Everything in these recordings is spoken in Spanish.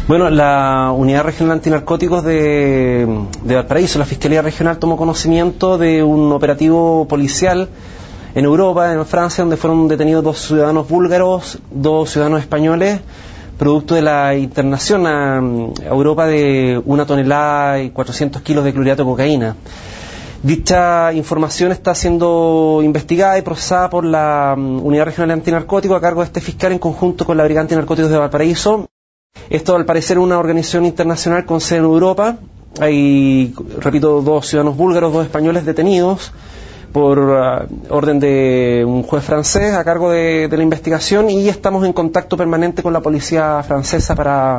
Bueno, la Unidad Regional Antinarcóticos de Valparaíso, la Fiscalía Regional, tomó conocimiento de un operativo policial en Europa, en Francia, donde fueron detenidos 2 ciudadanos búlgaros, 2 ciudadanos españoles, producto de la internación a Europa de 1 tonelada y 400 kilos de clorhidrato de cocaína. Dicha información está siendo investigada y procesada por la Unidad Regional Antinarcóticos a cargo de este fiscal en conjunto con la Brigada Antinarcóticos de Valparaíso. Esto, al parecer, es una organización internacional con sede en Europa. Hay, repito, 2 ciudadanos búlgaros, 2 españoles detenidos por orden de un juez francés a cargo de la investigación, y estamos en contacto permanente con la policía francesa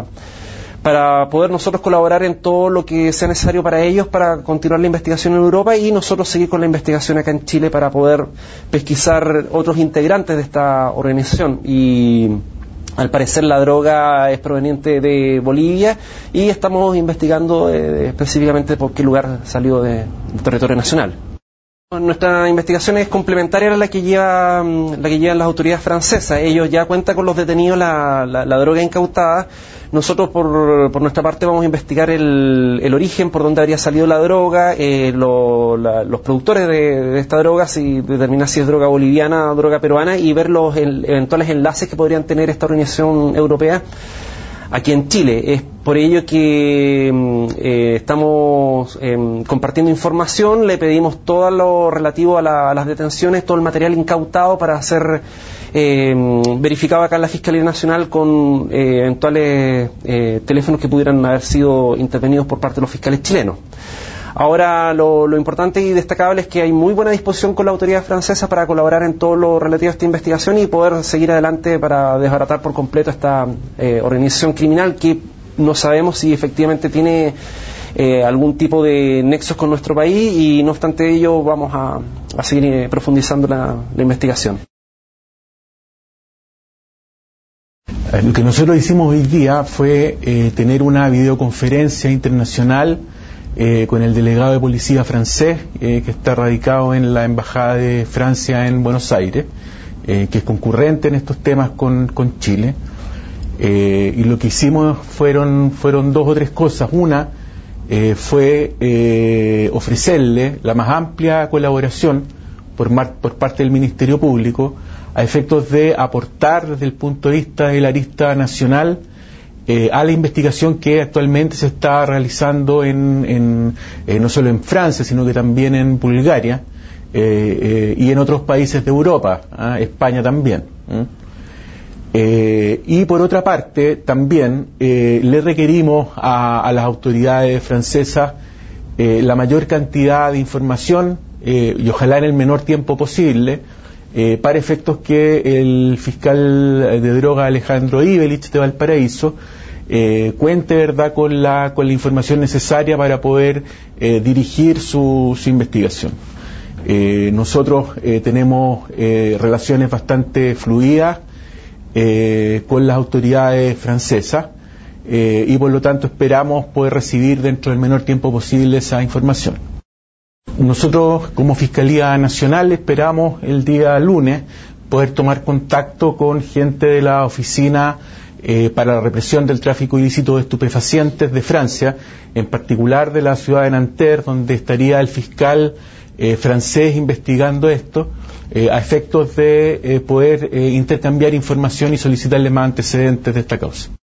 para poder nosotros colaborar en todo lo que sea necesario para ellos para continuar la investigación en Europa y nosotros seguir con la investigación acá en Chile para poder pesquisar otros integrantes de esta organización. Y al parecer la droga es proveniente de Bolivia y estamos investigando específicamente por qué lugar salió del territorio nacional. Nuestra investigación es complementaria a la que llevan las autoridades francesas. Ellos ya cuentan con los detenidos la droga incautada. Nosotros por nuestra parte vamos a investigar el origen, por dónde habría salido la droga, los productores de esta droga, si determinar si es droga boliviana o droga peruana, y ver los eventuales enlaces que podrían tener esta organización europea aquí en Chile. Es por ello que estamos compartiendo información. Le pedimos todo lo relativo a las detenciones, todo el material incautado para ser verificado acá en la Fiscalía Nacional con eventuales teléfonos que pudieran haber sido intervenidos por parte de los fiscales chilenos. Ahora, lo importante y destacable es que hay muy buena disposición con la autoridad francesa para colaborar en todo lo relativo a esta investigación y poder seguir adelante para desbaratar por completo esta organización criminal que no sabemos si efectivamente tiene algún tipo de nexos con nuestro país, y no obstante ello vamos a seguir profundizando la investigación. Lo que nosotros hicimos hoy día fue tener una videoconferencia internacional con el delegado de policía francés que está radicado en la Embajada de Francia en Buenos Aires, que es concurrente en estos temas con Chile. Y lo que hicimos fueron 2 o 3 cosas. Una fue ofrecerle la más amplia colaboración por parte del Ministerio Público a efectos de aportar desde el punto de vista de la arista nacional a la investigación que actualmente se está realizando no solo en Francia, sino que también en Bulgaria y en otros países de Europa, España también. Y por otra parte, también le requerimos a las autoridades francesas la mayor cantidad de información y ojalá en el menor tiempo posible, para efectos que el fiscal de droga Alejandro Ibelich de Valparaíso cuente, ¿verdad?, con la información necesaria para poder dirigir su investigación. Nosotros tenemos relaciones bastante fluidas con las autoridades francesas y por lo tanto esperamos poder recibir dentro del menor tiempo posible esa información. Nosotros como Fiscalía Nacional esperamos el día lunes poder tomar contacto con gente de la Oficina para la Represión del Tráfico Ilícito de Estupefacientes de Francia, en particular de la ciudad de Nanterre, donde estaría el fiscal francés investigando esto, a efectos de poder intercambiar información y solicitarle más antecedentes de esta causa.